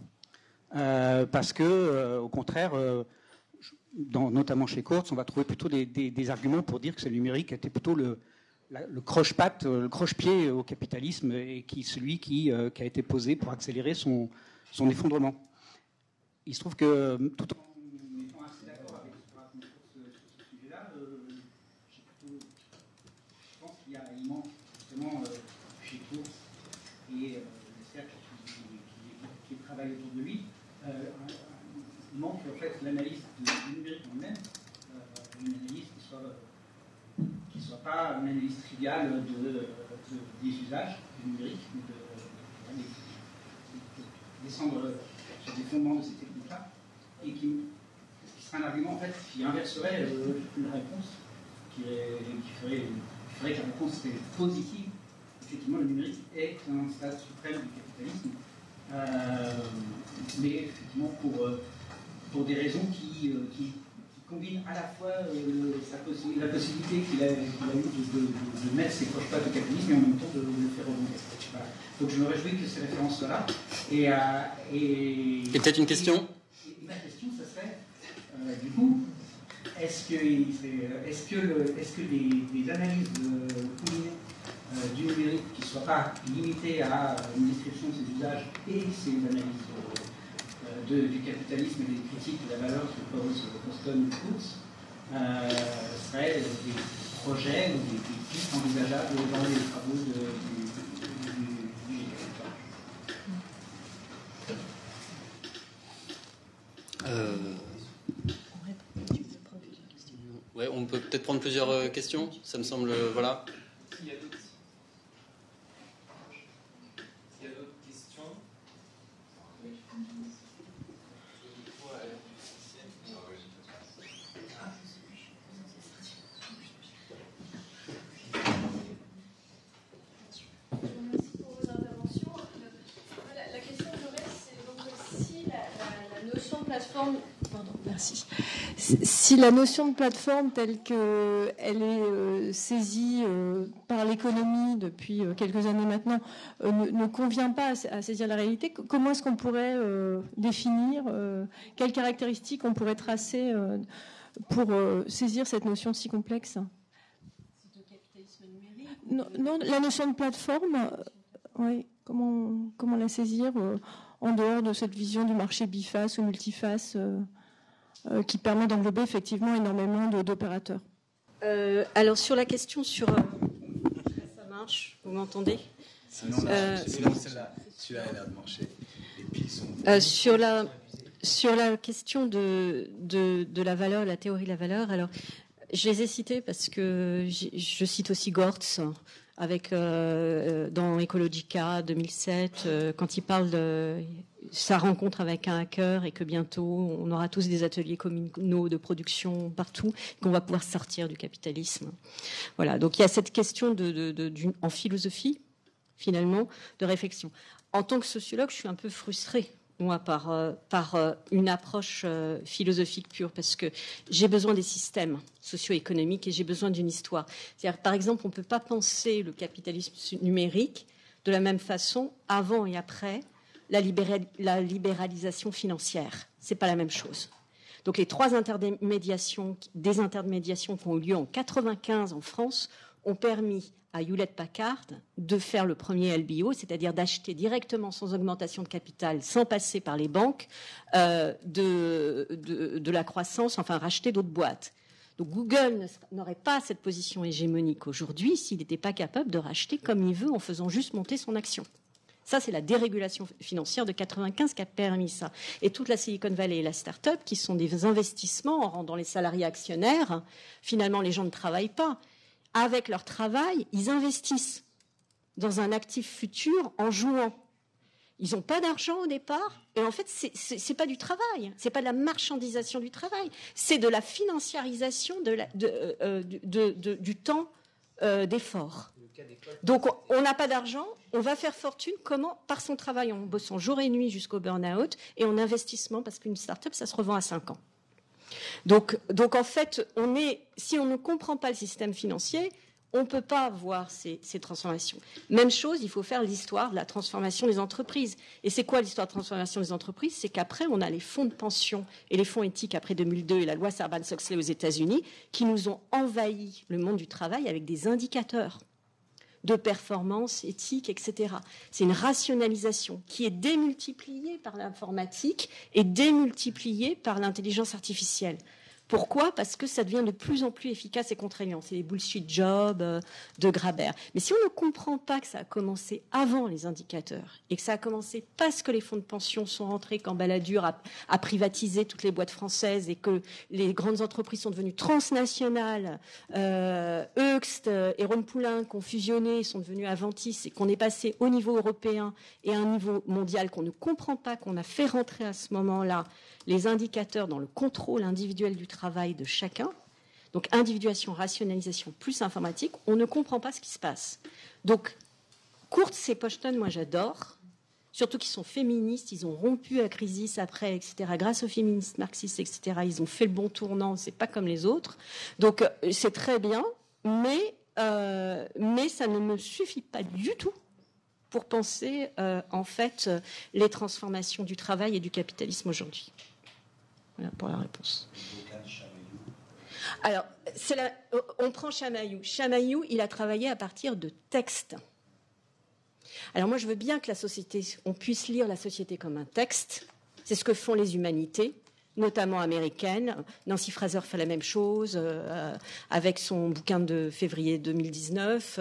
euh, parce que euh, au contraire, euh, dans, notamment chez Kurtz, on va trouver plutôt des, des, des arguments pour dire que ce numérique était plutôt le le croche-patte, le croche-pied au capitalisme et qui celui qui, euh, qui a été posé pour accélérer son, son effondrement. Il se trouve que, tout en étant assez d'accord avec ce, ce sujet-là, euh, plutôt, je pense qu'il y a, il manque justement euh, chez Kurtz et euh, le cercle qui, qui, qui travaille autour de lui, euh, il manque en fait l'analyse du numérique en lui-même, euh, une analyse qui soit qui ne soit pas une analyse triviale de, de, de, des usages du numérique, mais de, de, de, de descendre sur des fondements de ces techniques-là, et qui, qui serait un argument en fait qui inverserait euh, une réponse, qui, est, qui, ferait, qui ferait que la réponse était positive. Effectivement, le numérique est un stade suprême du capitalisme, euh, mais effectivement pour, pour des raisons qui, qui combine à la fois euh, sa possi- la possibilité qu'il a, qu'il a eue de, de, de mettre ses croche-pattes au capitalisme et en même temps de, de le faire rebondir. Voilà. Donc je me réjouis que ces références soient là. Et, euh, et, et peut-être une question et, et ma question, ça serait, euh, du coup, est-ce que, est-ce que, le, est-ce que des, des analyses de, euh, du numérique qui ne soient pas limitées à une description de ses usages et ces analyses de, De, du capitalisme et des critiques de la valeur que pose Poston et Kurtz euh, seraient des projets ou des, des pistes envisageables dans les travaux de, du, du, du, du euh... Ouais, on peut peut-être prendre plusieurs questions. Ça me semble, voilà. S'il y a d'autres, s'il y a d'autres questions. plateforme, pardon, merci. Si la notion de plateforme telle qu'elle est euh, saisie euh, par l'économie depuis euh, quelques années maintenant euh, ne, ne convient pas à, à saisir la réalité, comment est-ce qu'on pourrait euh, définir, euh, quelles caractéristiques on pourrait tracer euh, pour euh, saisir cette notion si complexe? C'est le capitalisme numérique. Non, non, la notion de plateforme, euh, oui, comment, comment la saisir euh, en dehors de cette vision du marché biface ou multiface euh, euh, qui permet d'englober effectivement énormément de, d'opérateurs. Euh, alors sur la question sur... Euh, ça marche, vous m'entendez? Sinon, là, euh, sinon celle-là, celui-là a l'air de marcher. Et puis ils sont... euh, sur, la, sur la question de, de, de la valeur, la théorie de la valeur, alors je les ai cités parce que je cite aussi Gortz, avec euh, dans Ecologica deux mille sept, euh, quand il parle de sa rencontre avec un hacker et que bientôt on aura tous des ateliers communaux de production partout, qu'on va pouvoir sortir du capitalisme. Voilà. Donc il y a cette question de, de, de, d'une, en philosophie, finalement, de réflexion. En tant que sociologue, je suis un peu frustrée, moi, par, euh, par euh, une approche euh, philosophique pure, parce que j'ai besoin des systèmes socio-économiques et j'ai besoin d'une histoire. C'est-à-dire, par exemple, on ne peut pas penser le capitalisme numérique de la même façon avant et après la, libéral- la libéralisation financière. Ce n'est pas la même chose. Donc les trois intermédiations, désintermédiations qui ont eu lieu en quatre-vingt-quinze en France ont permis à Hewlett-Packard de faire le premier L B O, c'est-à-dire d'acheter directement sans augmentation de capital, sans passer par les banques, euh, de, de, de la croissance, enfin racheter d'autres boîtes. Donc Google n'aurait pas cette position hégémonique aujourd'hui s'il n'était pas capable de racheter comme il veut en faisant juste monter son action. Ça, c'est la dérégulation financière de quatre-vingt-quinze qui a permis ça. Et toute la Silicon Valley et la start-up, qui sont des investissements en rendant les salariés actionnaires, finalement, les gens ne travaillent pas. Avec leur travail, ils investissent dans un actif futur en jouant. Ils n'ont pas d'argent au départ, et en fait, c'est, c'est, c'est pas du travail, c'est pas de la marchandisation du travail, c'est de la financiarisation de la, de, euh, de, de, de, du temps euh, d'effort. Donc, on n'a pas d'argent, on va faire fortune, comment? Par son travail, en bossant jour et nuit jusqu'au burn-out, et en investissement, parce qu'une start-up, ça se revend à cinq ans. Donc, donc en fait, on est, si on ne comprend pas le système financier, on ne peut pas voir ces, ces transformations. Même chose, il faut faire l'histoire de la transformation des entreprises. Et c'est quoi l'histoire de transformation des entreprises? C'est qu'après, on a les fonds de pension et les fonds éthiques après deux mille deux et la loi Sarbanes-Oxley aux États-Unis qui nous ont envahi le monde du travail avec des indicateurs de performance éthique, et cetera. C'est une rationalisation qui est démultipliée par l'informatique et démultipliée par l'intelligence artificielle. Pourquoi? Parce que ça devient de plus en plus efficace et contraignant. C'est les bullshit jobs euh, de Graeber. Mais si on ne comprend pas que ça a commencé avant les indicateurs et que ça a commencé parce que les fonds de pension sont rentrés quand Balladur a, a privatisé toutes les boîtes françaises et que les grandes entreprises sont devenues transnationales, euh, Heugst et Rhône-Poulenc ont fusionné, sont devenus Aventis et qu'on est passé au niveau européen et à un niveau mondial qu'on ne comprend pas, qu'on a fait rentrer à ce moment-là les indicateurs dans le contrôle individuel du travail de chacun, donc individuation, rationalisation plus informatique, on ne comprend pas ce qui se passe. Donc, Kurtz et Poston, moi j'adore, surtout qu'ils sont féministes, ils ont rompu la crise après, et cetera. Grâce aux féministes marxistes, et cetera, ils ont fait le bon tournant, c'est pas comme les autres. Donc, c'est très bien, mais, euh, mais ça ne me suffit pas du tout pour penser, euh, en fait, les transformations du travail et du capitalisme aujourd'hui. Voilà pour la réponse. Alors, c'est la, on prend Chamaillou. Chamaillou, il a travaillé à partir de textes. Alors moi, je veux bien que la société, on puisse lire la société comme un texte. C'est ce que font les humanités, notamment américaines. Nancy Fraser fait la même chose euh, avec son bouquin de février deux mille dix-neuf,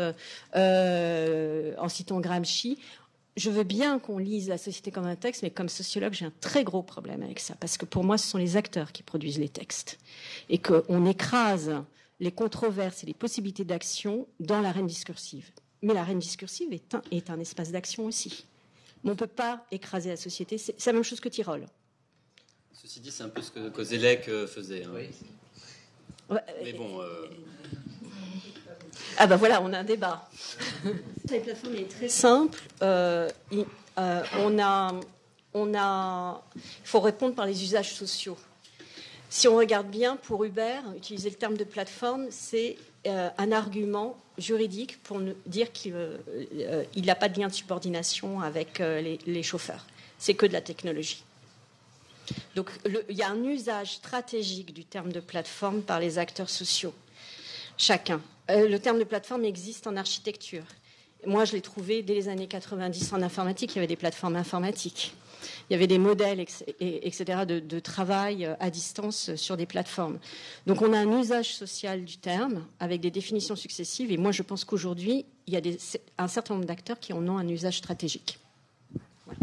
euh, en citant Gramsci. Je veux bien qu'on lise la société comme un texte, mais comme sociologue, j'ai un très gros problème avec ça, parce que pour moi, ce sont les acteurs qui produisent les textes, et qu'on écrase les controverses et les possibilités d'action dans l'arène discursive. Mais l'arène discursive est un, est un espace d'action aussi. Mais on ne peut pas écraser la société, c'est, c'est la même chose que Tirole. Ceci dit, c'est un peu ce que Kozelek faisait. Hein. Oui. Ouais, mais bon... Euh... Ah ben voilà, on a un débat. La plateforme est très simple. Euh, il, euh, on, a, on a, il faut répondre par les usages sociaux. Si on regarde bien, pour Uber, utiliser le terme de plateforme, c'est euh, un argument juridique pour dire qu'il euh, euh, n'a pas de lien de subordination avec euh, les, les chauffeurs. C'est que de la technologie. Donc le, il y a un usage stratégique du terme de plateforme par les acteurs sociaux, chacun. Euh, le terme de plateforme existe en architecture. Moi, je l'ai trouvé dès les années quatre-vingt-dix en informatique. Il y avait des plateformes informatiques. Il y avait des modèles, et cetera, de, de travail à distance sur des plateformes. Donc, on a un usage social du terme avec des définitions successives. Et moi, je pense qu'aujourd'hui, il y a des, un certain nombre d'acteurs qui en ont un usage stratégique. Voilà.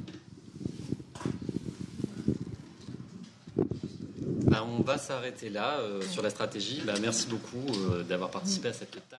Ben, on va s'arrêter là euh, sur la stratégie. Ben, merci beaucoup euh, d'avoir participé à cette table.